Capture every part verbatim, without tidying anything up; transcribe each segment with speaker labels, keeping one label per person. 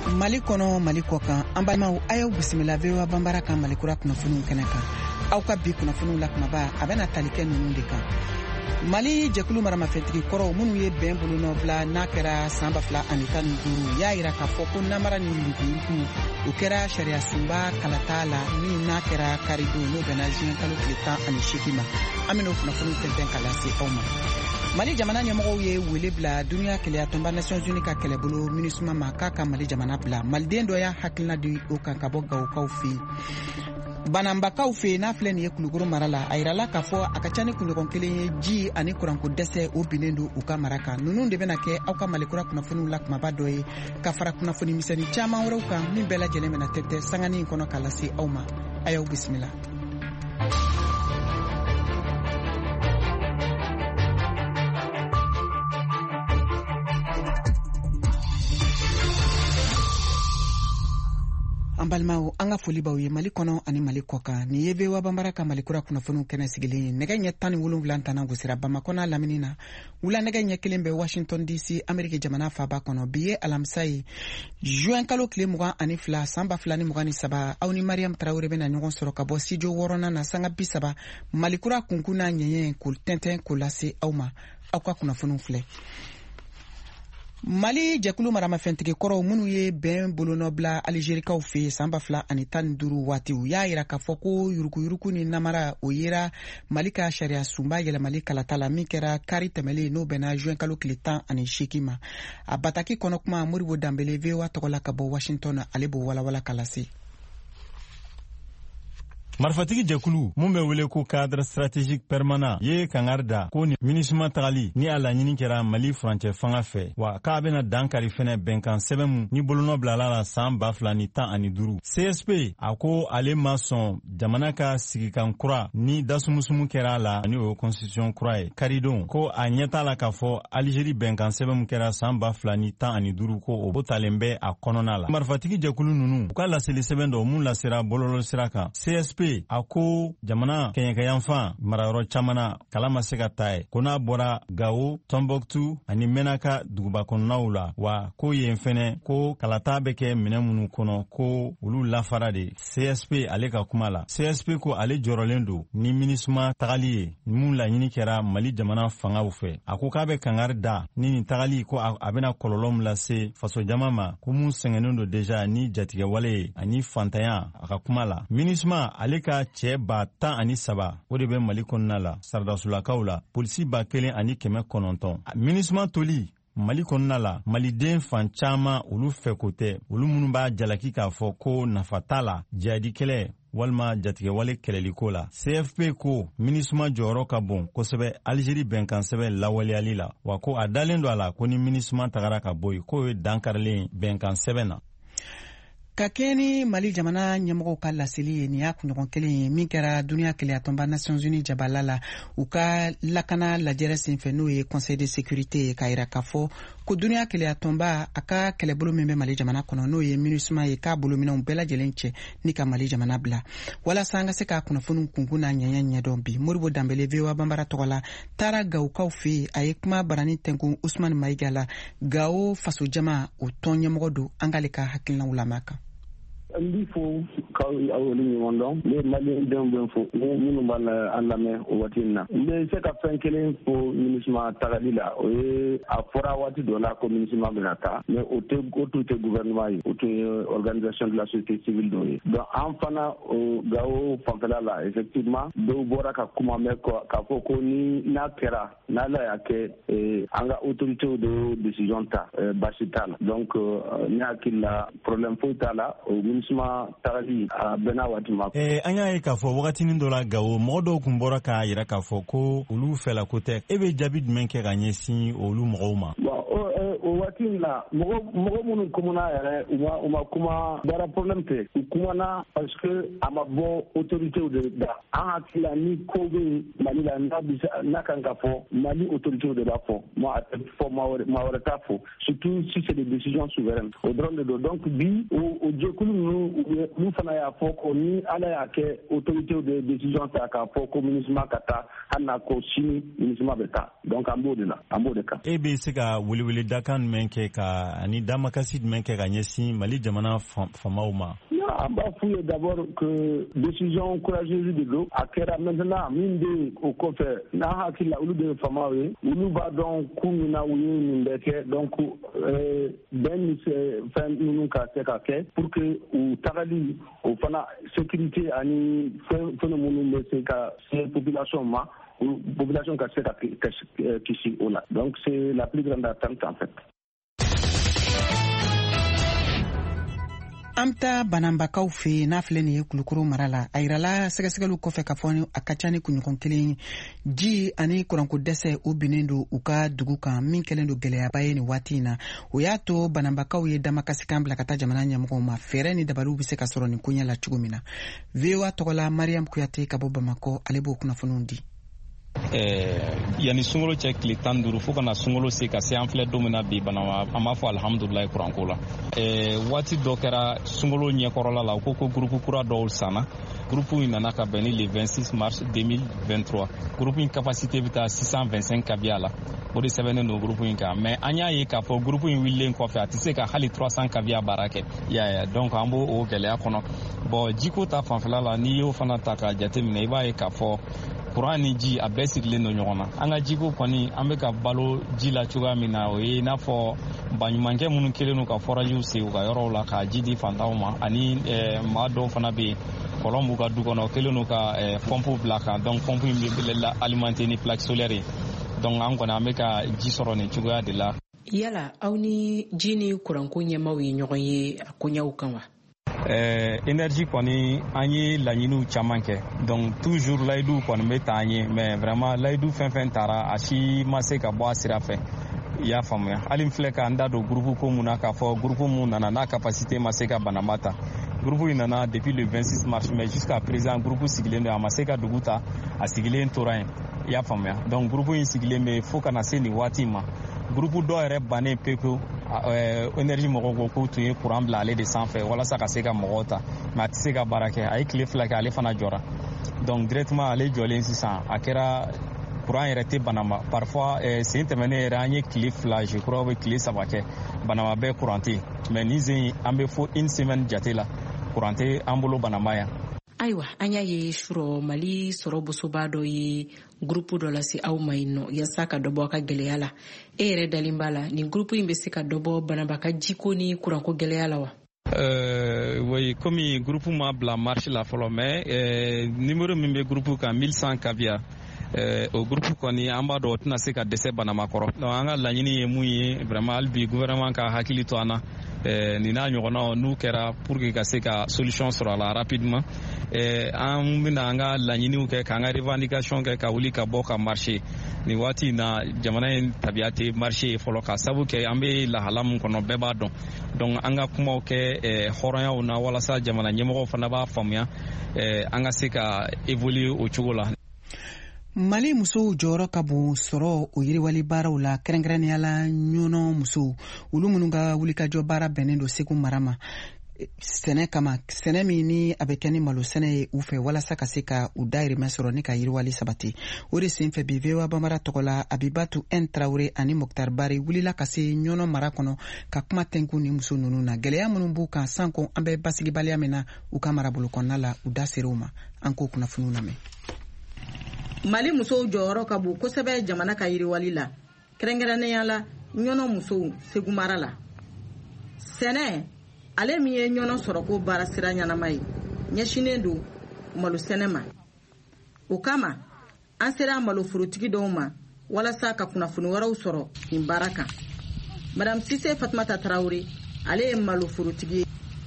Speaker 1: Mali kono Mali kokan an balimaw ayo bisimila vewa bambara kan Mali kura kunnafoniw kɛnɛ kan aw ka bi kunnafoniw la kumaba a bɛna tali kɛ ninnu de kan. Mali jɛkulu maramafɛntigi kɔrɔw minnu ye bɛn bolo nɔ bila n'a kɛra san ba fila ani tan ni duuru y'a yira k'a fɔ ko namara ni yuruguyurugu o kɛra sariya sunba kalata la min n'a kɛra karidon n'o bɛnna juin kalo tile tan ani seegin ma. An bɛna o kunnafoniw tɛntɛn ka lase aw ma. Mali jamana ɲɛmɔgɔw ye wele bila duniya kɛlɛya tɔnba Nations Unies ka kɛlɛbolo MINUSMA ma k'a ka Mali jamana bila. Maliden dɔ y'a hakilina di o kan ka bɔ Gawokaw fɛ Banambakaw fɛ n'a filɛ nin ye Kulukoro mara la a yirala k'a fɔ a ka ca ni kunɲɔgɔn kelen ye ji ani kuranko dɛsɛ o binnen don u ka mara kan. Ninnu de bɛna kɛ aw ka Mali kura kunnafoniw la kumaba dɔ ye ka fara kunnafoni misɛnnin caman wɛrɛw kan min bɛɛ lajɛlen bɛna tɛtɛ sangani in kɔnɔ k'a lase aw ma. A y'aw bisimila. An balimaw an ka foli b'aw ye Mali kɔnɔ ani Mali kɔkan ni ye vewa bambara ka Mali kura kunnafoniw kɛnɛ sigilen nɛgɛ ɲɛ tan ni wolonwula tana gosira Bamakɔ n'a lamini na wula nɛgɛ ɲɛ kelen bɛ Washington D C Ameriki jamana faaba kɔnɔ bi ye alamisa ye juin kalo tile mugan ani fila san ba fila ni mugan ni saba aw ni Mariam Traoré bɛna ɲɔgɔn sɔrɔ ka bɔ studio wɔɔrɔnan na sanga bi saba Mali kura kunkun n'a ɲɛɲɛ k'o tɛntɛn k'o lase aw ma aw ka kunnafoniw filɛ. Mali jɛkulu maramafɛntigi kɔrɔw minnu ye bɛn bolonɔ bila Aligérikaw fɛ san ba fila ani tan ni duuru waati u y'a yira k'a fɔ ko yuruguyurugu ni namara o yera Mali ka sariya sunba yɛlɛmali kalata la min kɛra kari tɛmɛlen n'o bɛnna juin kalo tile tan ani seegin ma. A bataki kɔnɔ kuma Moribo Danbele V O A tɔgɔ la ka bɔ Washington ale b'o walawala ka lase.
Speaker 2: Marifatigi jɛkulu mun bɛ wele ko cadre stratégique permanent ye kangari da ko ni MINUSMA tagali ni a laɲini kɛra Mali furancɛ fanga fɛ wa k'a bɛna dankari fɛnɛ bɛnkan sɛbɛn mun ni bolonɔ bilala la san ba fila ni tan ani duuru. C S P a ko ale ma sɔn jamana ka sigikan kura ni dasumusumu kɛra a la ni o ye constitution kura ye karidon ko a ɲɛ t'a la k'a fɔ Aligérie bɛnkan sɛbɛn mun kɛra san ba fila ni tan ani duuru ko o talen bɛ a kɔnɔna la. Marifatigi jɛkulu ninnu u ka laseli sɛbɛn dɔ mun lasera bɔlɔlɔ sira kan. C S P a ko jamana kɛɲɛkɛyanfan marayɔrɔ caman na kala ma se ka taa ye ko n'a bɔra Gao, Tombouctou ani Menaka duguba kɔnɔnaw la wa ko yen fɛnɛ ko kalata bɛ kɛ minɛn minnu kɔnɔ ko olu lafara de. C S P ale ka kuma la. C S P ko ale jɔrɔlen don ni MINUSMA tagali ye mun laɲini kɛra Mali jamana fangaw fɛ. A ko k'a bɛ kangari da ni nin tagali ko a bɛna kɔlɔlɔ min lase faso jama ma ko mun sɛgɛnnen don deja ni jatigɛwale ani fantanya a ka kuma la. MINUSMA ale ka cɛ ba tan ani saba o de bɛ Mali kɔnɔna la Sardasulakaw la polisi ba kelen ani kɛmɛ kɔnɔntɔn. MINUSMA toli Mali kɔnɔna la Maliden fan caman olu fɛ ko tɛ olu minnu b'a jalaki k'a fɔ ko nafa t'a la jihadi kɛlɛ walima jatigɛwale kɛlɛliko la. C F P ko MINUSMA jɔyɔrɔ ka bon kosɛbɛ Aligérie bɛnkan sɛbɛn lawaleyali la wa ko a dalen don a la ko ni MINUSMA tagara ka bɔ yen k'o ye dankarilen bɛnkan sɛbɛn na.
Speaker 1: Ka kɛ ni Mali jamana ɲɛmɔgɔw ka laseli ye nin y'a kunɲɔgɔn kelen ye min kɛra duniya kɛlɛya tɔnba Nations Unies jabala la u ka lakana lajɛrɛ senfɛ n'o ye Conseil de sécurité ye k'a yira k'a fɔ ko duniya kɛlɛya tɔnba a ka kɛlɛbolo min bɛ Mali jamana kɔnɔ n'o ye MINUSMA ye k'a bolominɛw bɛɛ lajɛlen cɛ ni ka Mali jamana bila walasa an ka se k'a kunnafoniw kunkun n'a ɲɛɲɛ ɲɛdɔn bi. Moribo Danbele V O A bambara tɔgɔ la taara Gawokaw fɛ a ye kuma barani tɛnkun Ousmane Maïga la. Gao faso jama o tɔn ɲɛmɔgɔ don an k'ale ka hakilinaw lamɛn kan.
Speaker 3: N b'i fo k'aw wele ɲɔgɔn dɔn ne ye maliyɛn denw bɛ n fo minnu b'a la an lamɛn o waati in na. N bɛ se ka fɛn kelen fo MINUSMA tagali la o ye a fɔra waati dɔ la ko MINUSMA bɛna taa mais o tɛ o tun tɛ gouvernement ye o tun ye organisation de la société civile dɔ ye. Donc an fana o Gao fanfɛla la effectivement dɔw bɔra ka kuma mɛn k'a fɔ ko ni n'a kɛra n'Ala y'a kɛ an ka autorités de décision ta baasi t'a la. Donc ne hakili la problème foyi t'a la MINUSMA tagali a bɛnna waati ma.
Speaker 2: Eh, an y'a ye k'a fɔ wagatinin dɔ la Gao mɔgɔ dɔw kun bɔra k'a yira k'a fɔ ko olu fɛla ko tɛ. E bɛ jaabi jumɛn kɛ ka ɲɛsin olu mɔgɔw ma?
Speaker 3: Bon o waati in na mɔgɔ mɔgɔ minnu kumana yɛrɛ u ma u ma kuma baara problème tɛ u kumana parce que a ma bɔ autorités de da. An hakili la ni ko bɛ Mali la n'a bisa n'a kan ka fɔ Mali autorités de b'a fɔ moi a tɛ fɔ maa wɛrɛ maa wɛrɛ t'a fɔ surtout si c'est des décisions souveraines o dɔrɔn de don donc bi o o jɛkulu ninnu n'u fana y'a fɔ ko ni ala y'a kɛ autorité de décision ta k'a fɔ ko MINUSMA ka taa hali n'a ko sini MINUSMA bɛ taa donc an b'o de la an b'o de kan.
Speaker 2: E bɛ se ka welewele dakan jumɛn kɛ ka ani damakasi jumɛn kɛ ka ɲɛsin Mali jamana faamaw ma?
Speaker 3: An b'a f'u ye d'abord que décision courageuse de don a kɛra maintenant min bɛ o kɔfɛ n'a hakili la olu de ye faamaw ye olu b'a dɔn ku min na u ye nin bɛɛ kɛ donc bɛn ni fɛn ninnu ka se ka kɛ pour que u tagali o fana sécurité ani fɛn minnu bɛ se ka se population ma population ka se ka kisi o la donc c'est la plus grande attente en fait.
Speaker 1: An bɛ bananbakaw fɛ n'a filɛ nin ye Kulukoro mara la a yirala sɛgɛsɛgɛliw kɔfɛ ka fɔ a ka ca ni kunɲɔgɔn kelen ji ani kuranko dɛsɛ o binnen don u ka dugu kan min kɛlen don gɛlɛyaba ye nin waati in na o y'a to bananbakaw ye damakasikan bila ka taa jamana ɲɛmɔgɔw ma fɛɛrɛ ni dabaliw bɛ se ka sɔrɔ nin koɲɛ la cogo min na. V O A tɔgɔla Mariam Kuyate ka bɔ Bamakɔ ale b'o kunnafoniw di.
Speaker 4: Yani sunkalo cɛ tile tan ni duuru fo kana sunkalo se ka se an filɛ don min na bi Banama an b'a fɔ alhamdulilayi kuranko la. Waati dɔ kɛra sunkalo ɲɛkɔrɔla la u ko ko groupe kura dɔw sanna groupe in nana ka bɛn ni le vingt-six mars deux mille vingt-trois groupe in capacité bɛ taa six cent vingt-cinq kavia la o de sɛbɛnnen don groupe in kan mais an y'a ye k'a fɔ groupe in wililen kɔfɛ a tɛ se ka hali trois cents kavia baara kɛ yaya donc an b'o o gɛlɛya kɔnɔ bon jiko ta fanfɛla la n'i y'o fana ta k'a jateminɛ i b'a ye k'a fɔ kuran ni ji a bɛɛ sigilen don ɲɔgɔn na an ka jiko kɔni an bɛ ka balo ji la cogoya min na o ye i n'a fɔ baɲumankɛ minnu kelen don ka forajiw sen u ka yɔrɔw la ka ji di fantanw ma ani maa dɔw fana bɛ yen kɔlɔn b'u ka du kɔnɔ kelen don ka pɔmpu bila kan donc pɔmpu in bɛ alimenter ni plaque solaire ye donc an kɔni an bɛ ka ji sɔrɔ nin cogoya de la.
Speaker 5: Yala aw ni ji ni kuranko ɲɛmaaw ye ɲɔgɔn ye a koɲɛw kan wa?
Speaker 4: Énergie kɔni an ye laɲiniw caman kɛ donc toujours layidu kɔni bɛ taa an ye mais vraiment layidu fɛn fɛn taara a si ma se ka bɔ a sira fɛ i y'a faamuya hali n filɛ k'an da don groupe ko mun na k'a fɔ groupe mun nana n'a capacité ma se ka Banama ta groupe in nana depuis le vingt-six mars mais jusqu'à présent groupe sigilen don a ma se ka dugu ta a sigilen tora yen i y'a faamuya donc groupe in sigilen bɛ fo kana se nin waati ma groupe dɔ yɛrɛ bannen pewu énergie mɔgɔw ko k'u tun ye courant bila ale de sanfɛ walasa ka se ka mɔgɔw ta mais a tɛ se ka baara kɛ a ye tile fila kɛ ale fana jɔra donc directement ale jɔlen sisan a kɛra courant yɛrɛ tɛ Banama parfois sen tɛmɛnen yɛrɛ an ye tile fila je crois bɛ tile saba kɛ Banama bɛɛ courant tɛ mais nin sen an bɛ fo une semaine jate la courant tɛ an bolo Banama yan.
Speaker 5: Ayiwa an y'a ye surɔ Mali sɔrɔ bosoba dɔ ye groupe dɔ lase aw ma yen nɔ yasa ka dɔ bɔ a ka gɛlɛya la e yɛrɛ dalen b'a la nin groupe in bɛ se ka dɔ bɔ Banaba ka jiko ni kuranko gɛlɛya la wa?
Speaker 4: Euh, oui, komi groupe ma bila marche la fɔlɔ mais euh, numéro min bɛ groupe kan mille cent kavia euh, o groupe kɔni an b'a dɔn o tɛna se ka dɛsɛ Banama kɔrɔ donc an ka laɲini ye mun ye vraiment hali bi gouvernement ka hakili to an na nin n'a ɲɔgɔnnaw n'u kɛra pour que ka se ka solution sɔrɔ a la rapidement an bɛna an ka laɲiniw kɛ k'an ka revendication kɛ ka wuli ka bɔ ka marché nin waati in na jamana in tabiya tɛ marché ye fɔlɔ ka sabu kɛ an bɛ lahala min kɔnɔ bɛɛ b'a dɔn donc an ka kumaw kɛ hɔrɔnyaw na walasa jamana ɲɛmɔgɔw fana b'a faamuya an ka se ka évoluer o cogo la.
Speaker 1: Mali musow jɔyɔrɔ ka bon sɔrɔ o yiriwali baaraw la kɛrɛnkɛrɛnnenya la ɲɔnɔ musow olu minnu ka wulikajɔ baara bɛnnen don Segu mara ma sɛnɛ kama sɛnɛ min ni a bɛ kɛ ni malo sɛnɛ ye u fɛ walasa ka se ka u dayirimɛ sɔrɔ ni ka yiriwali sabati o de senfɛ bi V O A Banbara tɔgɔ la Abibatu N Traoré ani Mokhtar Bari wulila ka se ɲɔnɔ mara kɔnɔ ka kuma tɛnku ni muso ninnu na gɛlɛya minnu b'u kan sanko an bɛ basigibaliya min na u ka marabolo kɔnɔna la u da ser'u ma an k'o kunnafoniw lamɛn.
Speaker 6: Mali musow jɔyɔrɔ ka bon kosɛbɛ jamana ka yiriwali la kɛrɛnkɛrɛnnenya la ɲɔnɔ musow Segu mara la sɛnɛ ale min ye ɲɔnɔ sɔrɔ ko baara sira ɲanama ye ɲɛsinen don malo sɛnɛ ma o kama an sera malo forotigi dɔw ma walasa ka kunnafoni wɛrɛw sɔrɔ nin baara kan Madame Sise Fatumata Traoré ale ye malo forotigi ye.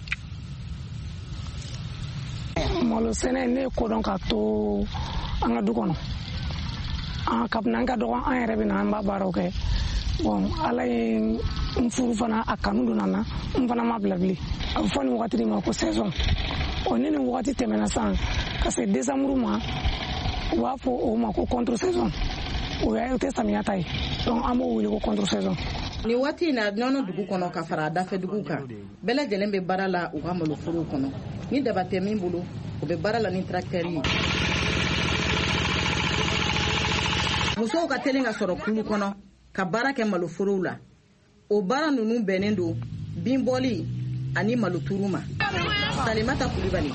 Speaker 7: Malo sɛnɛ ne kodɔn ka to an ka du kɔnɔ an ka an ka dɔgɔ an yɛrɛ bɛ na an b'a baaraw kɛ bon ala ye n furu fana a kanu donna na n fana ma bila bilen a bɛ fɔ nin wagati de ma ko saison ɔ ni nin wagati tɛmɛna san ka se décembre ma u b'a fɔ o ma ko contre saison o y'a ye o tɛ samiya ta ye donc an b'o wele ko contre saison
Speaker 6: ni waati na nɔnɔ dugu kɔnɔ ka fara dafɛ dugu kan bɛɛ lajɛlen bɛ baara la u ka maloforo kɔnɔ ni daba tɛ min bolo u bɛ baara la ni tracteur ye musow ka teli ka sɔrɔ kulu kɔnɔ ka baara kɛ maloforow la o baara ninnu bɛnnen don binbɔli ani maloturu ma Salimata Kulibali.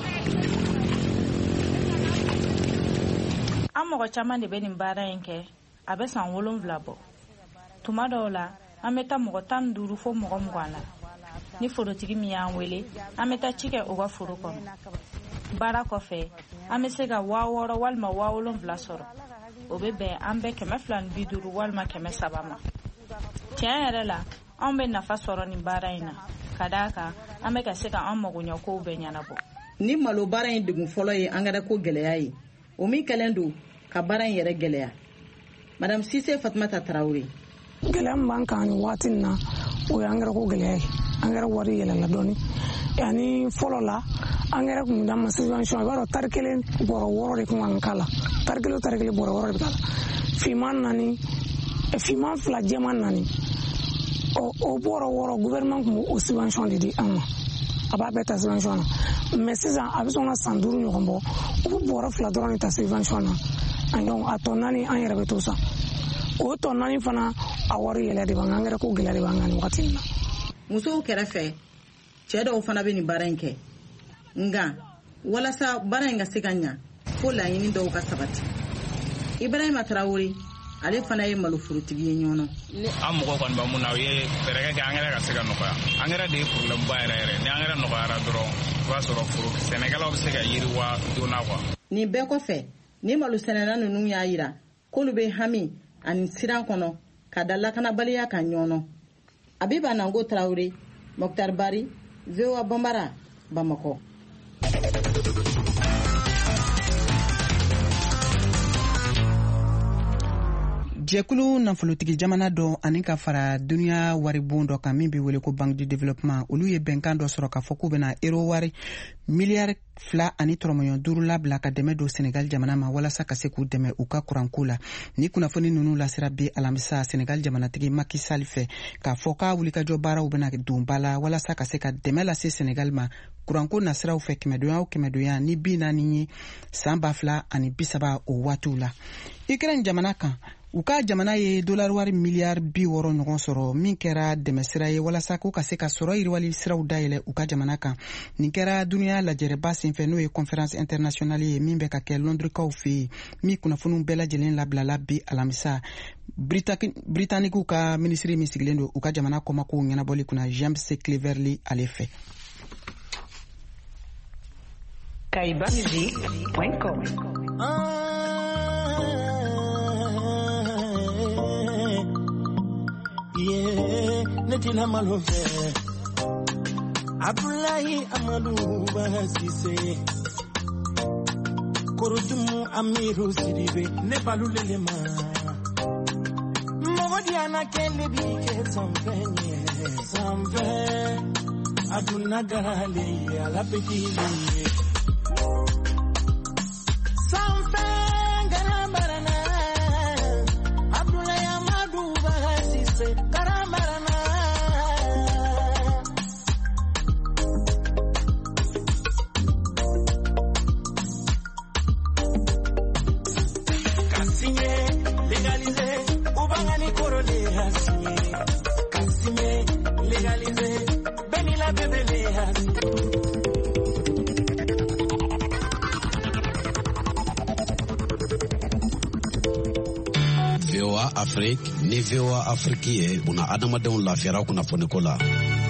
Speaker 8: An mɔgɔ caman de bɛ nin baara in kɛ a bɛ san wolonwula bɔ tuma dɔw la an bɛ taa mɔgɔ tan ni duuru fo mɔgɔ mugan la ni forotigi min y'an wele an bɛ taa ci kɛ o ka foro kɔnɔ baara kɔfɛ an bɛ se ka waa wɔɔrɔ walima waa wolonwula sɔrɔ o bɛ bɛn an bɛ kɛmɛ fila ni bi duuru walima kɛmɛ saba ma tiɲɛ yɛrɛ la an bɛ nafa sɔrɔ nin baara in na ka d'a kan an bɛ ka se ka an magoɲɛkow bɛɛ ɲɛnabɔ
Speaker 6: ni malo baara in degun fɔlɔ ye angɛrɛ ko gɛlɛya ye o min kɛlen don ka baara in yɛrɛ gɛlɛya Madame Sise Fatumata Traoré.
Speaker 7: Gɛlɛya min b'an kan nin waati in na o ye angɛrɛ ko gɛlɛya ye angɛrɛ wari yɛlɛla dɔɔni yanni fɔlɔ la angɛrɛ kun d'an ma subvention i b'a dɔn tari kelen bɔrɔ wɔɔrɔ de kun kan k'a la tari kelen o tari kelen bɔrɔ wɔɔrɔ de bɛ k'a la finman naani finman fila jɛman naani o bɔrɔ wɔɔrɔ gouvernement kun b'o subvention de di an ma a b'a bɛɛ ta subvention na mais sisan a bɛ sɔn ka san duuru ɲɔgɔn bɔ o bɛ bɔrɔ fila dɔrɔn de ta subvention na donc a tɔ naani an yɛrɛ bɛ to san o tɔ naani fana a wari yɛlɛ de b'an angɛrɛ ko gɛlɛya de b'an kan nin wagati in na.
Speaker 6: Musow kɛrɛfɛ cɛ dɔw fana bɛ nin baara in kɛ nka walasa baara in ka se ka ɲa fo laɲini dɔw ka sabati Ibrahima Traoré ale fana ye maloforotigi ye ɲɔnɔ
Speaker 9: an mɔgɔ kɔni bɛ mun na o ye fɛɛrɛ kɛ angɛrɛ ka se ka nɔgɔya angɛrɛ de ye problème ba yɛrɛ yɛrɛ ni angɛrɛ nɔgɔyara dɔrɔn i b'a sɔrɔ foro sɛnɛkɛlaw bɛ se ka yiriwa joona quoi.
Speaker 6: Nin bɛɛ kɔfɛ ni malo sɛnɛna ninnu y'a yira k'olu bɛ hami ani siran kɔnɔ ka da lakanabaliya kan ɲɔnɔ Abiba Nango Traoré Mokhtar Bari V O A Bambara Bamako.
Speaker 1: Jɛkulu nafolotigi jamana dɔ ani ka fara duniya waribon dɔ kan min bɛ wele ko Banque du Développement olu ye bɛnkan dɔ sɔrɔ k'a fɔ k'u bɛna euro wari miliyari fila ani tɔrɔmɔɲɔ duuru labila ka dɛmɛ don Senegal jamana ma walasa ka se k'u dɛmɛ u ka kuranko la ni kunnafoni ninnu lasera bi alamisa Senegal jamanatigi Macky Sall fɛ k'a fɔ k'a wulikajɔ baaraw bɛna don ba la walasa ka se ka dɛmɛ lase Senegal ma kuranko nasiraw fɛ kɛmɛdonya o kɛmɛdonya ni bi naani ye san ba fila ani bi saba o waatiw la Ukraine jamana kan u ka jamana ye dollar wari miliyari bi wɔɔrɔ ɲɔgɔn sɔrɔ min kɛra dɛmɛsira ye walasa ko ka se ka sɔrɔ yiriwali siraw dayɛlɛ u ka jamana kan nin kɛra duniya lajɛrɛba senfɛ n'o ye conférence internationale ye min bɛ ka kɛ lɔndrikaw fɛ yen min kunnafoniw bɛɛ lajɛlen labilala bi alamisa Britanniquew ka minisiri min sigilen don u ka jamana kɔmakow ɲɛnabɔli kunna James Cleverly ale fɛ.
Speaker 10: kaiba music point com
Speaker 11: Yeah, Netina Malove Abdullahi Amadou Bahasise Korotumu Amiru Sidibe Nepalulelema Mogodiana Kelebi Ke Sampenye Sampe Adunagali Alapekili Sampe Garabarana Abdullahi Amadou Bahasise Garabarana Kasinye legalize Ubangani Korole Hasinye Kasinye legalize Benila Bebele Hasinye
Speaker 12: V O A Afrique ni V O A Afrique ye una adamadenw lafiyara kunnafoni ko la.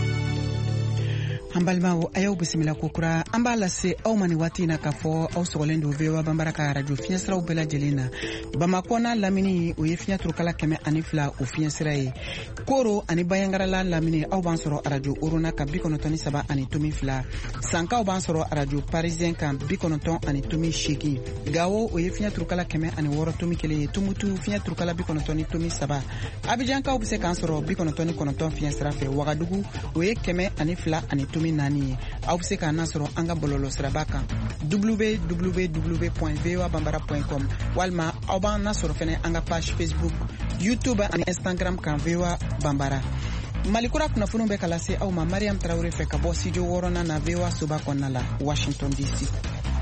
Speaker 1: An balimaw a y'aw bisimila kokura an b'a lase aw ma ni waati in na k'a fɔ aw sɔgɔlen don V O A Banbara ka radio fiɲɛsiraw bɛɛ lajɛlen na Bamakɔ n'a lamini o ye fiɲɛ turukala kɛmɛ ani fila o fiɲɛsira ye Koro ani Bayangarala lamini aw b'an sɔrɔ radio Orona kan bi kɔnɔntɔn ni saba ani tomi fila Sankaw b'an sɔrɔ radio Parisien kan bi kɔnɔntɔn ani tomi seegin Gawo o ye fiɲɛ turukala kɛmɛ ani wɔɔrɔ tomi kelen ye Tumutu fiɲɛ turukala bi kɔnɔntɔn ni tomi saba Abijankaw bɛ se k'an sɔrɔ bi kɔnɔntɔn ni kɔnɔntɔn fiɲɛsira fɛ Wagadugu o ye kɛmɛ ani fila ani tomi tomi naani ye aw be se k'an nasɔrɔ an ka bɔlɔlɔ siraba kan w w w point v o a banbara point com walima aw b'an nasɔrɔ fɛnɛ an ka page Facebook, YouTube ani Instagram kan v o a banbara. Malikura kunnafoniw bɛ ka lase aw ma Mariam Tarawele fɛ ka bɔ studio wɔɔrɔnan na V O A soba kɔnɔna la Washington D C.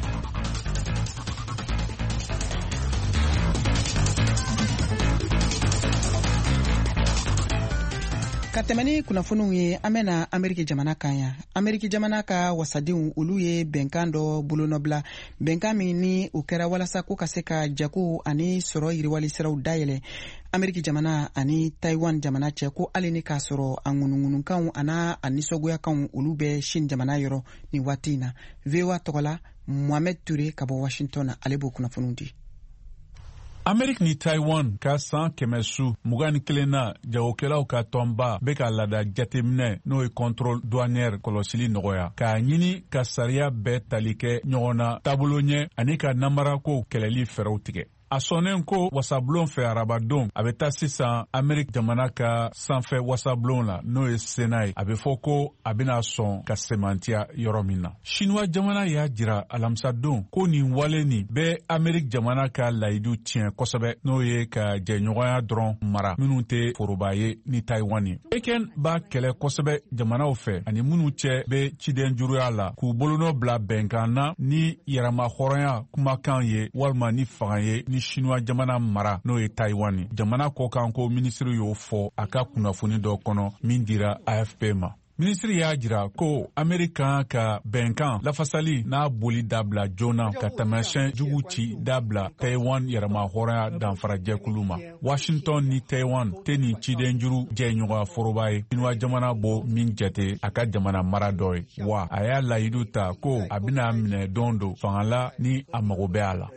Speaker 1: Ka tɛmɛ ni kunnafoniw ye an bɛna Ameriki jamana kan yan. Ameriki jamana ka wasadenw olu ye bɛnkan dɔ bolonɔbila, bɛnkan min ni o kɛra walasa ko ka se ka jago ani sɔrɔ yiriwali siraw dayɛlɛ Ameriki jamana ani Taiwan jamana cɛ ko hali ni k'a sɔrɔ a ŋunuŋunukanw an'a a nisɔgoyakanw olu bɛ Chine jamana yɔrɔ ni waati in na. V O A tɔgɔla Mohamed Ture ka bɔ Washington na ale b'o kunnafoniw di.
Speaker 13: Amerik ni Taiwan ka san kɛmɛ su mugan ni kelen na jagokɛlaw ka tɔnba bɛ ka lada jateminɛ n'o ye contrôle douanière kɔlɔsili nɔgɔya k'a ɲini ka sariya bɛɛ tali kɛ ɲɔgɔn na taabolo ɲɛ ani ka namarako kɛlɛli fɛɛrɛw tigɛ. A sɔnnen ko wasablon fɛ arabadon a bɛ taa sisan Amerik jamana ka sanfɛ wasablon la n'o ye Sena ye. A bɛ fɔ ko a bɛna sɔn ka semantiya yɔrɔ min na. Chinois jamana y'a jira alamisadon ko nin wale nin bɛ Amerik jamana ka layidu tiɲɛ kosɛbɛ n'o ye ka jɛɲɔgɔnya dɔrɔn mara minnu tɛ foroba ye ni Taiwan ye. Pekin b'a kɛlɛ kosɛbɛ jamanaw fɛ ani minnu cɛ bɛ ciden juruya la k'u bolonɔ bila bɛnkan na ni yɛrɛmahɔrɔnya kumakan ye walima ni fanga ye ni Chinois jamana mara n'o ye Taiwan ye. Jamana kɔkan ko minisiri y'o fɔ a ka kunnafoni dɔ kɔnɔ min dira A F P ma. Minisiri y'a jira ko Amerikan ka bɛnkan lafasali n'a boli dabila joona ka taamasiyɛn jugu ci dabila Taiwan yɛrɛmahɔrɔnya danfarajɛkulu ma. Washington ni Taiwan tɛ nin ciden juru jɛɲɔgɔn foroba ye Chinois jamana bɔ min jate a ka jamana mara dɔ ye wa a y'a layidu ta ko a bɛna minɛ don do fanga la ni a mago bɛ a la.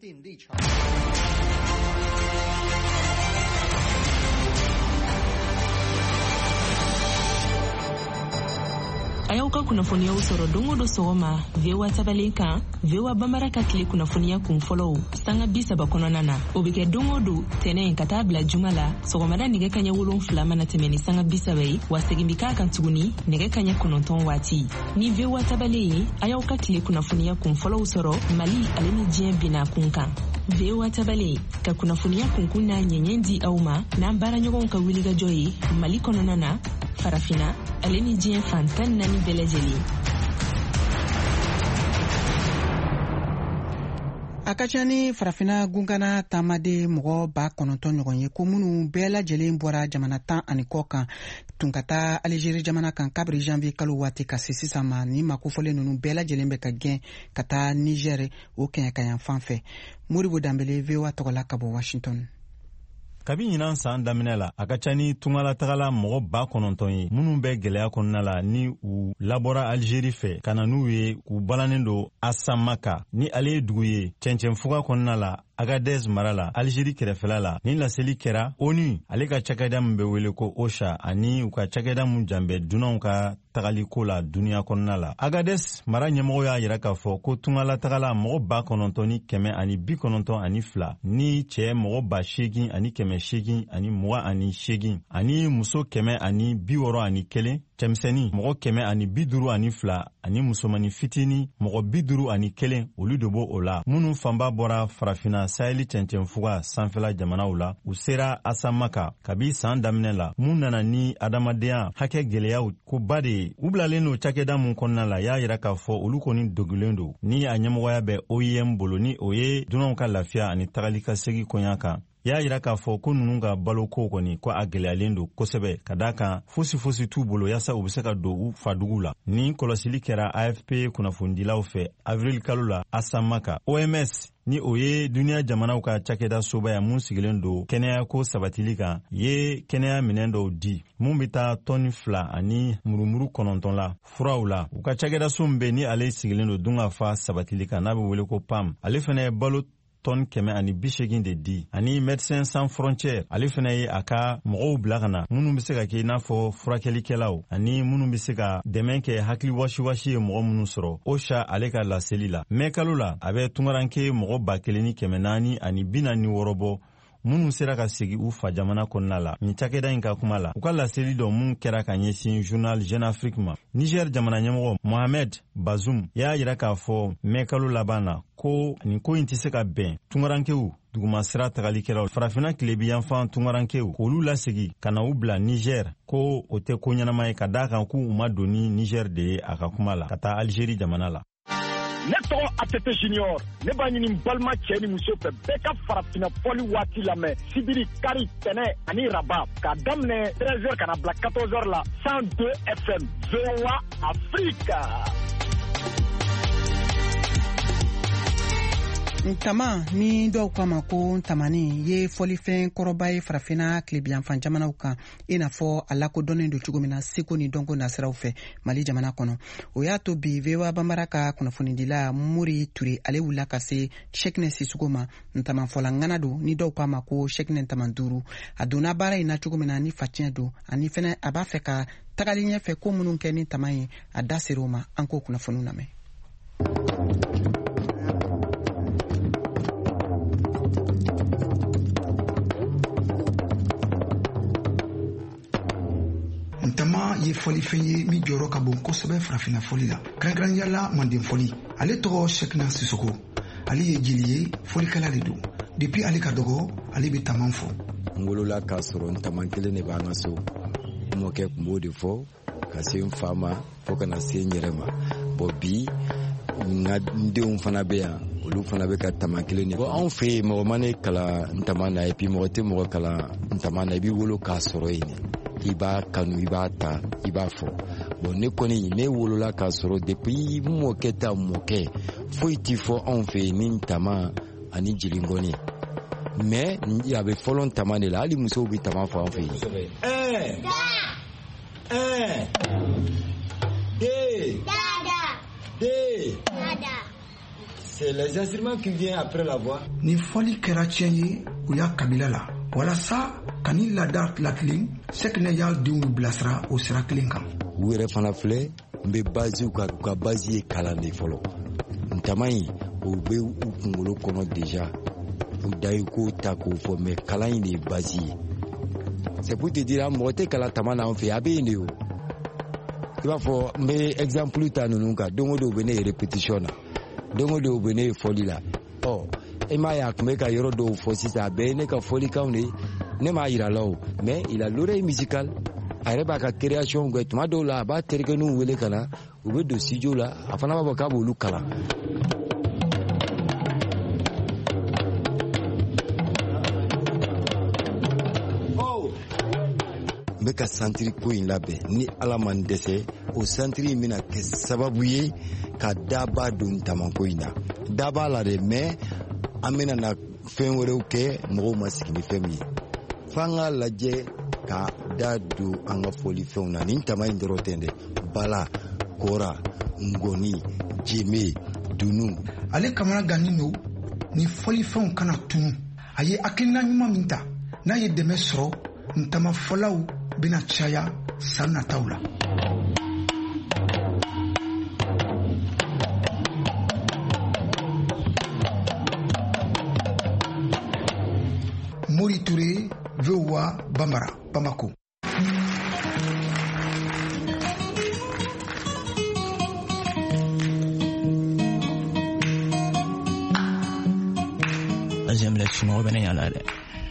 Speaker 14: A y'aw ka kunnafoniyaw sɔrɔ don o don sɔgɔma V O A tabalen kan V O A banbara ka tile kunnafoniya kun fɔlɔw sanga bi saba kɔnɔna na o bɛ kɛ don o don tɛnɛn ka taa bila juma la sɔgɔmada nɛgɛ kaɲɛ wolonfila mana tɛmɛ ni sanga bi saba ye wa segin bi k'a kan tuguni nɛgɛ kaɲɛ kɔnɔntɔn waati ni V O A tabalen ye a y'aw ka tile kunnafoniya kun fɔlɔw sɔrɔ Mali ale ni diɲɛ bina kun kan. V O A tabalen ka kunnafoniya kunkun n'a ɲɛɲɛ di aw ma n'an baaraɲɔgɔnw ka wulikajɔ ye Mali kɔnɔna na farafina ale ni diɲɛ fantan naani bɛɛ lajɛlen.
Speaker 1: A ka ca ni farafina gungana taamaden mɔgɔ ba kɔnɔntɔn ɲɔgɔn ye ko minnu bɛɛ lajɛlen bɔra jamana tan ani kɔ kan tun ka taa Aligérie jamana kan kabiri janvier kalo waati ka se sisan ma ni makofɔlen ninnu bɛɛ lajɛlen bɛ ka gɛn ka taa Niger o kɛɲɛkayan fan fɛ. Moribo Danbele V O A tɔgɔla ka bɔ Washington.
Speaker 2: Kabi ɲinan san daminɛ la a ka ca ni tungalatagala mɔgɔ ba kɔnɔntɔn ye minnu bɛ gwɛlɛya kɔnɔna la ni u labɔra Aligérie fɛ ka na n'u ye k'u balannen don Asamaka ni ale ye dugu ye cɛncɛnfuga kɔnɔna la Agadez mara la Aligérie kɛrɛfɛla la ni laseli kɛra ONU ale ka cakɛda min bɛ wele ko OCHA ani u ka cakɛda min janbɛ dunanw ka tagaliko la duniya kɔnɔna la. Agadez mara ɲɛmɔgɔ y'a yira k'a fɔ ko tungalatagala mɔgɔ ba kɔnɔntɔn ni kɛmɛ ani bi kɔnɔntɔn ani fila ni cɛ mɔgɔ ba seegin ani kɛmɛ seegin ani mugan ani seegin ani muso kɛmɛ ani bi wɔɔrɔ ani kelen cɛmisɛnnin mɔgɔ kɛmɛ ani bi duuru ani fila ani musomani fitini mɔgɔ bi duuru ani kelen olu de b'o o la minnu fanba bɔra farafina Saheli cɛncɛnfuga sanfɛla jamanaw la u sera Asamaka kabi san daminɛ la mun nana ni adamadenya hakɛ gwɛlɛyaw ko ba de ye u bilalen don cakɛda mun kɔnɔna la y'a yira k'a fɔ olu kɔni dogilen don ni a ɲɛmɔgɔya bɛ O I M bolo ni o ye dunanw ka lafiya ani tagali ka segi kɔɲa kan. Y'a yira k'a fɔ ko ninnu ka baloko kɔni ko a gwɛlɛyalen don kosɛbɛ ka daa kan fosi fosi t'u bolo yaasa u bɛ se ka don u fadugu la. Ni kɔlɔsili kɛra A F P kunnafonidilaw fɛ avril kalo la Asamaka O M S ni o ye duniya jamanaw ka cakɛda soba ya mun sigilen don kɛnɛya ko sabatili kan ye kɛnɛya minɛn dɔw di mun bɛ taa tɔni fila ani murumuru kɔnɔntɔn la furaw la u ka cakɛda so min bɛ ni ale sigilen don dunga fa sabatili kan n'a bɛ wele ko P A M ale fana ye balo tɔn kɛmɛ ani bi seegin de di ani Médecins Sans Frontières ale fana ye a ka mɔgɔw bila ka na minnu bɛ se ka kɛ i n'a fɔ furakɛlikɛlaw ani minnu bɛ se ka dɛmɛ kɛ hakili wasiwasi ye mɔgɔ minnu sɔrɔ OCHA ale ka laseli la mɛ kalo la a bɛ tungaranke mɔgɔ ba kelen ni kɛmɛ naani ani bi naani wɔɔrɔ bɔ minnu sera ka segi u fa jamana kɔnɔna la. Ni cakɛda in ka kuma la u ka laseli dɔ mun kɛra ka ɲɛsin journal Jeune Afrique ma. Niger jamana ɲɛmɔgɔ Mohamed Bazoum y'a yira k'a fɔ mɛ kalo laban na ko nin ko in tɛ se ka bɛn tungarankew duguma sira tagalikɛlaw farafina tilebiyanfan tungarankew k'olu lasegi ka na u bila Niger ko o tɛ ko ɲɛnama ye ka daa kan k'u ma don ni Niger de ye a ka kuma la ka taa Algérie jamana la.
Speaker 15: Ne tɔgɔ Atete Junior ne b'a ɲini balima cɛ ni muso fɛ bɛɛ ka farafina fɔli waati lamɛn sibiri kari tɛnɛ ani raba k'a daminɛ treize heures ka na bila quatorze heures la cent deux F M V O A Afrika.
Speaker 1: Ntama ni dɔw k'a ma ko ntamani ye fɔlifɛn kɔrɔba ye farafina tilebiyanfan jamanaw kan i n'a fɔ a lakodɔnnen don cogo min na seko ni dɔnko nasiraw fɛ Mali jamana kɔnɔ. O y'a to bi V O A Banbara ka kunnafonidila Mori Ture ale wulila ka se Cheikhne Sissoco ma. Ntama fɔla ŋana don ni dɔw k'a ma ko Cheikhne ntama duuru. A donna baara in na cogo min na ni fatiɲɛ don ani fɛnɛ a b'a fɛ ka tagali ɲɛfɛ ko minnu kɛ ni ntama ye a da ser'o ma an k'o kunnafoniw lamɛn.
Speaker 16: Ntama ye fɔlifɛn ye min jɔyɔrɔ ka bon kosɛbɛ farafina fɔli la kɛrɛnkɛrɛnnenya la manden fɔli ale tɔgɔ Cheikhne Sissoco ale ye jeli ye fɔlikɛla de don depuis ale ka dɔgɔ ale bɛ taman fɔ.
Speaker 17: N wolola k'a sɔrɔ ntaman kelen de b'an ka so n mɔkɛ tun b'o de fɔ ka se n fa ma fo ka na se n yɛrɛ ma bɔn bi n ka n denw fana bɛ yan olu fana bɛ ka taman kelen de fɔ. Anw fɛ yen mɔgɔ ma ne kalan ntaman na et puis mɔgɔ tɛ mɔgɔ kalan ntaman na i b'i wolo k'a sɔrɔ yen i b'a kanu i b'a ta i b'a fɔ. Bon ne kɔni ne wolola k'a sɔrɔ depuis mɔkɛ ta mɔkɛ foyi t'i fɔ anw fɛ yen ni ntama ani jelinkɔni mais a bɛ fɔlɔ ntama de la hali musow bɛ tama fɔ anw fɛ yen. un un deux deux c'est les instruments qui viennent après la voix.
Speaker 16: Ni fɔli kɛra tiɲɛ ye u y'a kabila la walasa ka ni laada latilen Cheikhne y'a denw bilasira o sira kelen kan.
Speaker 17: U yɛrɛ fana filɛ n bɛ baziw ka ka bazi ye kalan de fɔlɔ ntama in o bɛ u kunkolo kɔnɔ déjà u da ye k'o ta k'o fɔ mais kalan in de ye bazi ye c'est pour te dire mɔgɔ tɛ kalan tama na an fɛ a bɛ yen de o i b'a fɔ n bɛ exemple ta ninnu kan don o don u bɛ ne ye répétition na don o don u bɛ ne ye fɔli la ɔ e m'a ye a tun bɛ ka yɔrɔ dɔw fɔ sisan a bɛɛ ye ne ka fɔlikanw de ye ne m'a yira la o mais il a l'oreille musicale a yɛrɛ b'a ka création kɛ tuma dɔw la a b'a terikɛninw wele ka na u bɛ don studio la a fana b'a fɔ k'a b'olu kalan. n bɛ ka santiri ko in labɛn ni ala ma n dɛsɛ o santiri in bɛna kɛ sababu ye ka daba don ntamanko in na da b'a la dɛ mais an bɛna na fɛn wɛrɛw kɛ mɔgɔw ma sigi ni fɛn min ye f'an k'a lajɛ ka da don an ka fɔlifɛnw na ni ntama in dɔrɔn tɛ dɛ bala kora ngoni jeme dunu.
Speaker 16: Ale kamana gannen don ni fɔlifɛnw kana tunu a ye hakilina ɲuman min ta n'a ye dɛmɛ sɔrɔ ntamafɔlaw bɛna caya san nataw la. Mori Ture, V O A Banbara, Bamako.
Speaker 18: Azemle sunɔgɔ bɛ ne ɲa la dɛ.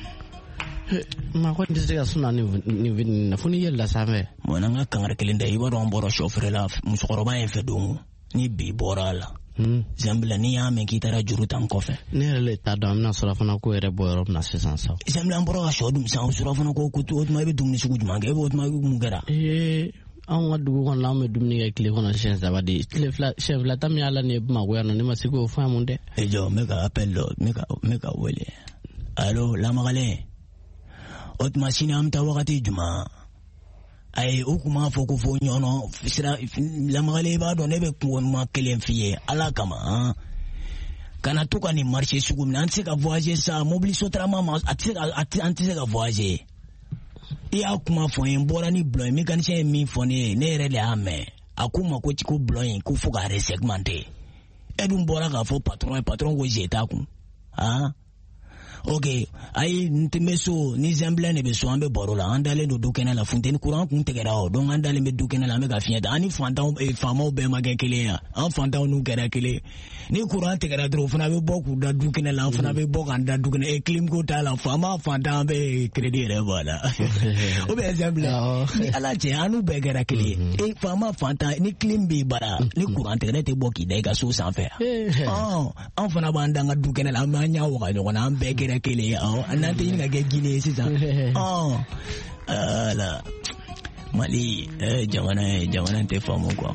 Speaker 19: Ma ko tɛ se ka suna ni ni fo ni yɛlɛla sanfɛ.
Speaker 18: Bon n'an ka kangari kelen da i b'a dɔn an bɔra sɔ feere la musokɔrɔba in fɛ don ni bi bɔra a la. Zambila n'i y'a mɛn k'i taara juru ta n kɔfɛ.
Speaker 19: Ne yɛrɛ le t'a dɔn an bɛna surafana ko yɛrɛ bɔ yɔrɔ min na sisan sa.
Speaker 18: Zambila an bɔra ka sɔ dun sisan surafana ko ko o tuma i bɛ dumuni sugu jumɛn kɛ e b'o tuma i bɛ mun kɛra.
Speaker 19: Ee anw ka dugu kɔnɔ la an bɛ dumuni kɛ tile kɔnɔ siɲɛ saba de tile fila siɲɛ fila ta min y'a la nin ye Bamakɔ yan nɔ ne ma se k'o faamu dɛ.
Speaker 18: E jɔ n bɛ ka appel dɔ n bɛ ka n bɛ ka wele allo Lamagalen o tuma sini an bɛ taa wagati jumɛn. Ayi o kuma fɔ ko fo ɲɔnɔ sira Lamagalen i b'a dɔn ne bɛ kungo ɲuman kelen f'i ye ala kama kana to ka nin marché sugu min na an tɛ se ka voyager sa mobili sotarama ma a tɛ se ka an tɛ se ka voyager. I y'a kuma fɔ n ye n bɔra ni bulon ye mécanicien ye min fɔ ne ye ne yɛrɛ de y'a mɛn a ko ma ko ko bulon in ko fo ka resegmenter e dun bɔra k'a fɔ patron ye patron ko je t'a kun ah ok ay ntemeso ni zembla ne be so ambe borola andale do dukena la fontaine courant kun tegera o donc andale be dukena la me ga fieta ani fantan e famo be ma ga kele ya en fantan nu kera kele ni courant tegera dro fana be boku da dukena la fana be boku anda dukena e clim ko ta la fama fantan be crédit re voilà o be zembla ni ala je anu be ga kele e fama fantan ni clim be bara ni courant tegera te boki dai ga so sans faire oh en fana banda nga dukena la ma nya wa ga na be kera kele ya anante ini ga gine c'est ça oh ala Mali eh jamana jamana te famo quoi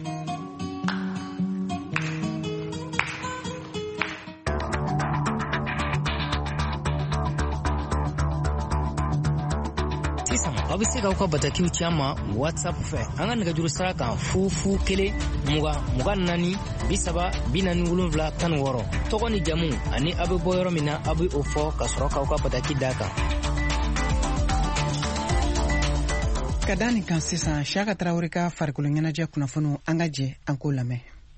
Speaker 20: aw bɛ se k'aw ka batakiw ci an ma whatsapp fɛ an ka nɛgɛjuru sira kan fu fu kelen mugan mugan naani bi saba bi naani wolonwula tan ni wɔɔrɔ tɔgɔ ni jamu ani aw bɛ bɔ yɔrɔ min na aw bɛ o fɔ ka sɔrɔ k'aw ka bataki d'a kan.
Speaker 1: ka da nin kan sisan Siyaka Tarawele ka farikolo ɲɛnajɛ kunnafoniw an ka jɛ an k'o lamɛn.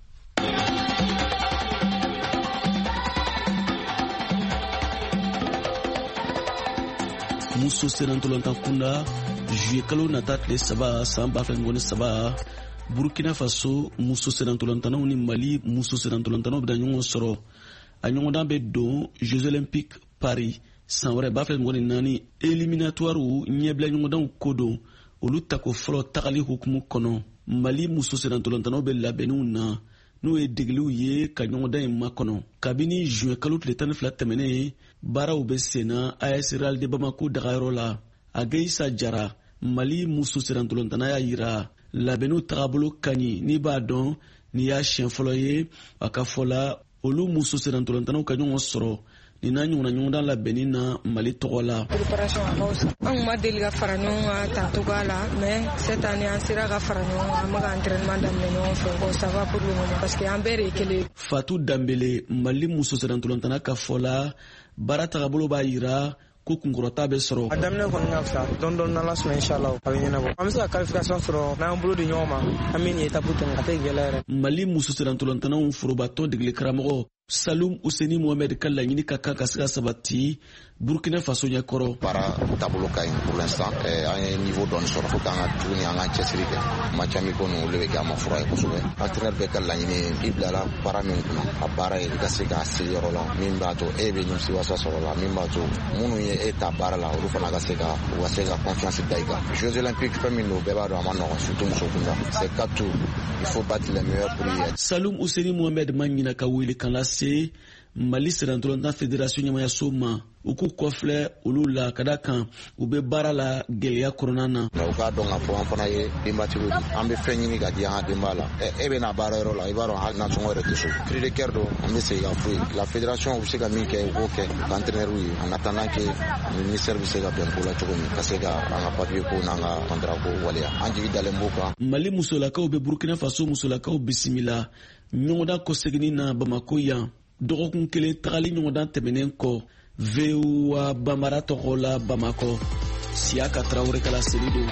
Speaker 21: muso serantolontan kunda juye kalo nata tile saba san ba fila ni saba Burkina Faso muso serantolantanaw ni Mali muso serantolantanaw bɛ ɲɔgɔn sɔrɔ a ɲɔgɔndan bɛ don Jeux Olympiques Paris san wɛrɛ ba fila ni naani éliminatoire ɲɛbila ɲɔgɔndanw ko don olu tako fɔlɔ tagali hukumu kɔnɔ Mali muso serantolantanaw bɛ labɛnniw na n'o ye degeliw ye ka ɲɔgɔndan in makɔnɔ kabini juin kalo tile tan ni fila tɛmɛnen baaraw bɛ senna A S Real de Bamako dagayɔrɔ la Ageisa Jara Mali muso serantolantana y'a yira labɛnniw tagabolo ka ɲi n'i b'a dɔn n'i y'a siɲɛ fɔlɔ ye a ka fɔ la olu muso serantolantanaw ka ɲɔgɔn sɔrɔ nin n'a ɲɔgɔnna ɲɔgɔndan labɛnni na Mali tɔgɔ la.
Speaker 22: Préparation a ka wusa an kun ma deli ka fara ɲɔgɔn kan tan togoya la mais cette année an sera ka fara ɲɔgɔn kan an bɛ ka entraînement daminɛ ɲɔgɔn fɛ bon ça va pour le moment parce que an bɛɛ de ye kelen.
Speaker 21: Fatou Dambele Mali muso serantolantana ka fɔ la baara tagabolo b'a yira ko kunkɔrɔta bɛ sɔrɔ.
Speaker 23: A daminɛ kɔni ka fisa dɔɔni dɔɔni n'Ala sɔnna inchallah a bɛ ɲɛnabɔ. An bɛ se ka qualification sɔrɔ n'an bolo di ɲɔgɔn ma an bɛ nin étape tɛmɛ a tɛ gɛlɛya yɛrɛ. Mali muso serantolantanaw forobatɔ degeli karamɔgɔ Salum Useni Mohamed ka laɲini ka kan ka se ka sabati Burkina Faso ɲɛkɔrɔ.
Speaker 24: Baara taabolo ka ɲi pour l'instant an ye niveau dɔɔni sɔrɔ fo k'an ka tuguni an k'an cɛsiri kɛ match amicaux ninnu olu bɛ kɛ an ma fura ye kosɛbɛ. Entraîneur bɛɛ ka laɲini i bilala baara min kunna a baara ye i ka se k'a se yɔrɔ la min b'a to e bɛ nimisiwasa sɔrɔ la min b'a to minnu ye e ta baara la olu fana ka se ka u ka se ka confiance da i kan. Jeux olympiques fɛn min don bɛɛ b'a dɔn a ma nɔgɔn surtout muso kunda c'est quatre tours il faut battre les meilleurs pour y être.
Speaker 21: Salum Useni Mohamed ma ɲina ka wele kan lase Mali serantolontan fédération ɲɛmayaso ma u k'u kɔfilɛ olu la ka da kan u bɛ baara la gɛlɛya kɔnɔna na.
Speaker 24: U k'a dɔn k'a fɔ an fana ye denbatigiw de an bɛ fɛn ɲini ka di an ka denbaya la e bɛ na baara yɔrɔ la i b'a dɔn hali nasɔngɔ yɛrɛ tɛ so cri de cœur don an bɛ segin ka f'u ye la fédération bɛ se ka min kɛ u k'o kɛ entraîneur ye en attendant que ministère bɛ se ka bɛn ko la cogo min ka se ka an ka papier ko n'an ka contrat ko waleya an jigi dalen b'o kan.
Speaker 21: Mali musolakaw bɛ Burkina Faso musolakaw bisimila ɲɔgɔndan kɔseginin na Bamako yan dɔgɔkun kelen tagali ɲɔgɔndan tɛmɛnen kɔ V O A Bambara tɔgɔ la Bamako Siyaka Tarawele kala seli don.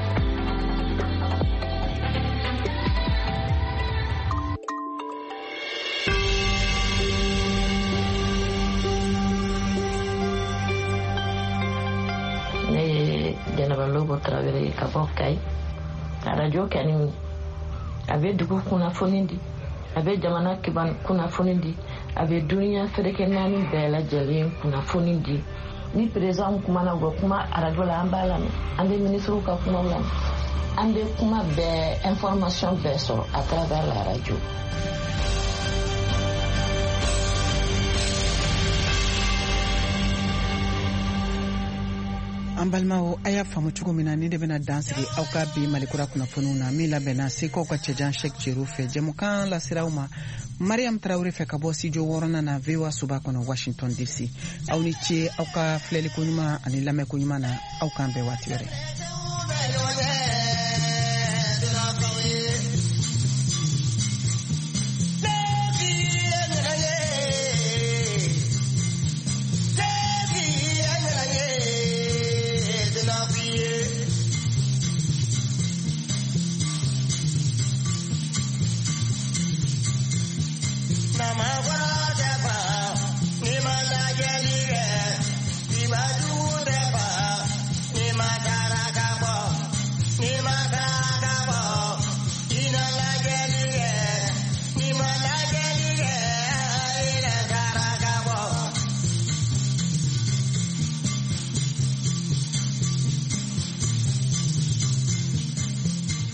Speaker 25: Ne ye Jɛnɛba Lobo Tarawele ka bɔ Kayi radio kɛni a bɛ dugu kunnafoni di a bɛ jamana kiban kunnafoni di a bɛ duniya fɛrɛkɛ naani bɛɛ lajɛlen kunnafoni di ni président kumana u bɛ kuma radio la an b'a lamɛn an bɛ ministre ka kumaw lamɛn an bɛ kuma bɛɛ information bɛɛ sɔrɔ à travers la radio.
Speaker 1: an balimaw a y'a faamu cogo min na ni de bɛna dan sigi aw ka bi malikura kunnafoniw na min labɛnna sekaw ka cɛjan Sheikh Jero fɛ jɛmukan lasiraw ma Mariam Tarawele fɛ ka bɔ studio wɔɔrɔnan na V O A soba kɔnɔ Washington D C aw ni ce aw ka filɛliko ɲuman ani lamɛnko ɲuman na aw k'an bɛɛ waati wɛrɛ.